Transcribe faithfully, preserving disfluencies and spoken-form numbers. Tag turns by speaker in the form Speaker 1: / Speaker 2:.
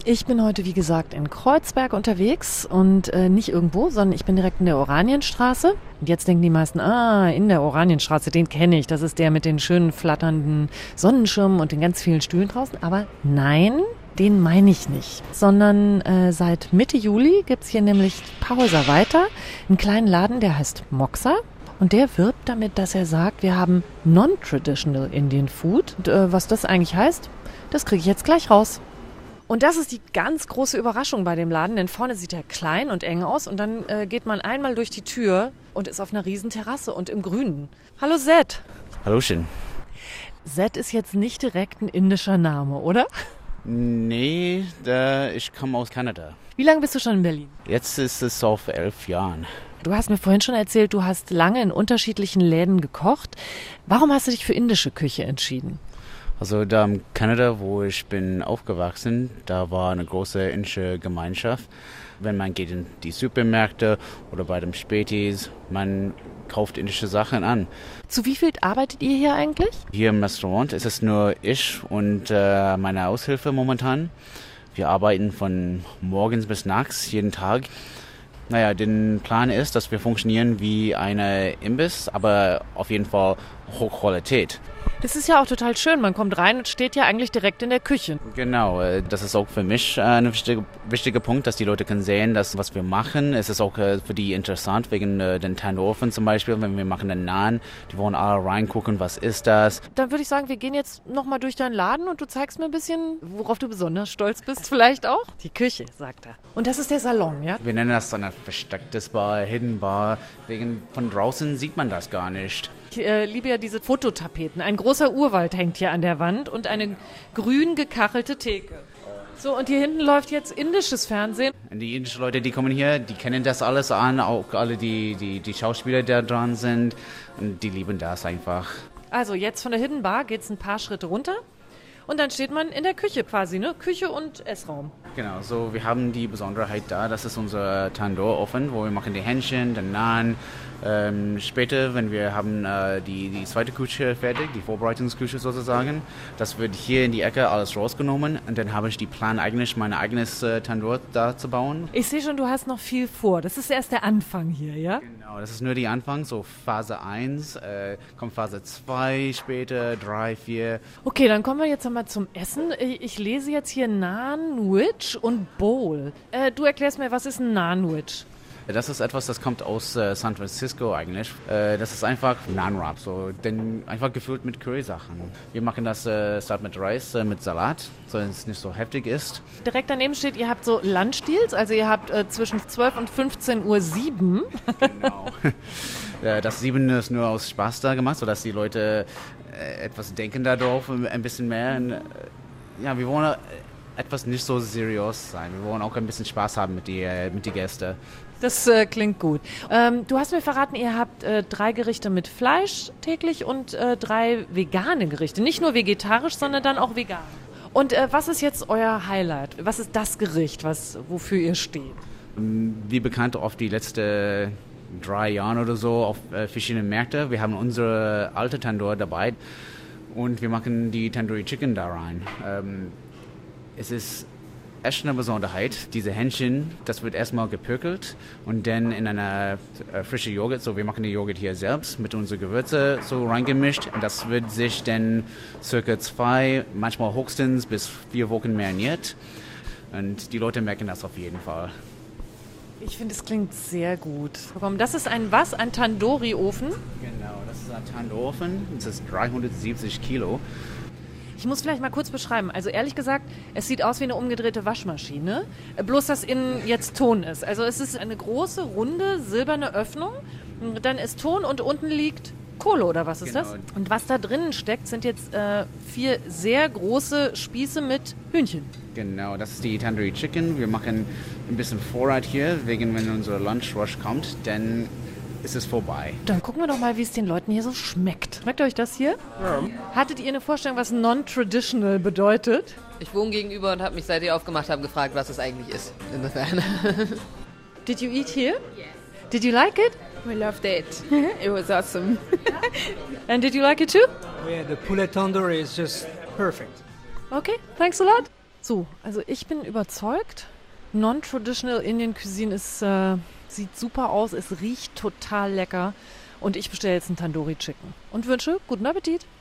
Speaker 1: Ich bin heute, wie gesagt, in Kreuzberg unterwegs und äh, nicht irgendwo, sondern ich bin direkt in der Oranienstraße. Und jetzt denken die meisten, ah, in der Oranienstraße, den kenne ich. Das ist der mit den schönen flatternden Sonnenschirmen und den ganz vielen Stühlen draußen. Aber nein, den meine ich nicht. Sondern äh, seit Mitte Juli gibt's hier nämlich ein paar Häuser weiter einen kleinen Laden, der heißt Moxa. Und der wirbt damit, dass er sagt, wir haben Non-Traditional Indian Food. Und, äh, was das eigentlich heißt, das kriege ich jetzt gleich raus. Und das ist die ganz große Überraschung bei dem Laden, denn vorne sieht er klein und eng aus und dann äh, geht man einmal durch die Tür und ist auf einer riesen Terrasse und im Grünen. Hallo Zed.
Speaker 2: Hallo schön.
Speaker 1: Zed ist jetzt nicht direkt ein indischer Name, oder?
Speaker 2: Nee, da, ich komme aus Kanada.
Speaker 1: Wie lange bist du schon in Berlin?
Speaker 2: Jetzt ist es auf elf Jahren.
Speaker 1: Du hast mir vorhin schon erzählt, du hast lange in unterschiedlichen Läden gekocht. Warum hast du dich für indische Küche entschieden?
Speaker 2: Also da in Kanada, wo ich bin aufgewachsen, da war eine große indische Gemeinschaft. Wenn man geht in die Supermärkte oder bei den Spätis, man kauft indische Sachen an.
Speaker 1: Zu wie viel arbeitet ihr hier eigentlich?
Speaker 2: Hier im Restaurant ist es nur ich und äh, meine Aushilfe momentan. Wir arbeiten von morgens bis nachts jeden Tag. Naja, der Plan ist, dass wir funktionieren wie eine Imbiss, aber auf jeden Fall Hochqualität.
Speaker 1: Das ist ja auch total schön. Man kommt rein und steht ja eigentlich direkt in der Küche.
Speaker 2: Genau, das ist auch für mich ein wichtiger, wichtiger Punkt, dass die Leute können sehen, dass was wir machen. Es ist auch für die interessant, wegen den Tandorfen zum Beispiel, wenn wir machen den Naan. Die wollen alle reingucken, was ist das.
Speaker 1: Dann würde ich sagen, wir gehen jetzt nochmal durch deinen Laden und du zeigst mir ein bisschen, worauf du besonders stolz bist vielleicht auch. Die Küche, sagt er. Und das ist der Salon, ja?
Speaker 2: Wir nennen das dann ein verstecktes Bar, Hidden Bar. Wegen von draußen sieht man das gar nicht.
Speaker 1: Ich äh, liebe ja diese Fototapeten. Ein großer Urwald hängt hier an der Wand und eine grün gekachelte Theke. So, und hier hinten läuft jetzt indisches Fernsehen.
Speaker 2: Und die indischen Leute, die kommen hier, die kennen das alles an, auch alle die, die, die Schauspieler, die da dran sind. Und die lieben das einfach.
Speaker 1: Also jetzt von der Hidden Bar geht es ein paar Schritte runter. Und dann steht man in der Küche quasi, ne? Küche und Essraum.
Speaker 2: Genau, so wir haben die Besonderheit da, das ist unser Tandoor-Ofen, wo wir machen die Hähnchen, den Naan. Ähm, später, wenn wir haben äh, die, die zweite Küche fertig, die Vorbereitungsküche sozusagen, das wird hier in die Ecke alles rausgenommen und dann habe ich die Plan eigentlich, mein eigenes äh, Tandoor da zu bauen.
Speaker 1: Ich sehe schon, du hast noch viel vor. Das ist erst der Anfang hier, ja?
Speaker 2: Genau, das ist nur die Anfang, so Phase eins, äh, kommt Phase zwei später, drei, vier.
Speaker 1: Okay, dann kommen wir jetzt einmal zum Essen. Ich lese jetzt hier Naan-Wich und Bowl. Äh, du erklärst mir, was ist ein Naan-Wich?
Speaker 2: Das ist etwas, das kommt aus äh, San Francisco eigentlich. Äh, das ist einfach Naan-Wrap, so, denn einfach gefüllt mit Curry-Sachen. Wir machen das äh, statt mit Reis, äh, mit Salat, so dass es nicht so heftig ist.
Speaker 1: Direkt daneben steht, ihr habt so Lunchdeals, also ihr habt äh, zwischen zwölf und fünfzehn Uhr sieben.
Speaker 2: Genau. äh, das sieben ist nur aus Spaß da gemacht, sodass die Leute äh, etwas denken darauf, ein bisschen mehr. Und, äh, ja, wir wollen äh, etwas nicht so seriös sein. Wir wollen auch ein bisschen Spaß haben mit den äh, mit die Gästen.
Speaker 1: Das äh, klingt gut. Ähm, du hast mir verraten, ihr habt äh, drei Gerichte mit Fleisch täglich und äh, drei vegane Gerichte. Nicht nur vegetarisch, sondern dann auch vegan. Und äh, was ist jetzt euer Highlight? Was ist das Gericht, was, wofür ihr steht?
Speaker 2: Wie bekannt auf die letzten drei Jahre oder so auf äh, verschiedenen Märkten. Wir haben unsere alte Tandoor dabei und wir machen die Tandoori Chicken da rein. Ähm, es ist echt eine Besonderheit. Diese Hähnchen, das wird erstmal gepökelt und dann in eine äh, frische Joghurt, so wir machen den Joghurt hier selbst mit unseren Gewürzen so reingemischt und das wird sich dann circa zwei, manchmal höchstens bis vier Wochen mariniert und die Leute merken das auf jeden Fall.
Speaker 1: Ich finde, es klingt sehr gut. Das ist ein was? Ein Tandoori-Ofen?
Speaker 2: Genau, das ist ein Tandoor-Ofen. Das ist dreihundertsiebzig Kilo.
Speaker 1: Ich muss vielleicht mal kurz beschreiben. Also ehrlich gesagt, es sieht aus wie eine umgedrehte Waschmaschine, bloß dass innen jetzt Ton ist. Also es ist eine große, runde, silberne Öffnung. Dann ist Ton und unten liegt Kohle oder was ist
Speaker 2: Genau.
Speaker 1: das? Und was da drinnen steckt, sind jetzt äh, vier sehr große Spieße mit Hühnchen.
Speaker 2: Genau, das ist die Tandoori Chicken. Wir machen ein bisschen Vorrat hier, wegen wenn unser Lunch Rush kommt, dann ist es vorbei.
Speaker 1: Dann gucken wir doch mal, wie es den Leuten hier so schmeckt. Schmeckt euch das hier?
Speaker 3: Ja.
Speaker 1: Hattet ihr eine Vorstellung, was non-traditional bedeutet?
Speaker 3: Ich wohne gegenüber und habe mich, seit ihr aufgemacht habt, gefragt, was es eigentlich ist. Insofern.
Speaker 1: Did you eat here? Yes. Did you like it?
Speaker 4: We loved it. It was awesome.
Speaker 1: And did you like it too?
Speaker 5: Yeah, the poulet tandoori is just perfect.
Speaker 1: Okay, thanks a lot. So, also ich bin überzeugt. Non-traditional Indian Cuisine ist, äh, sieht super aus, es riecht total lecker. Und ich bestelle jetzt einen Tandoori Chicken. Und wünsche guten Appetit.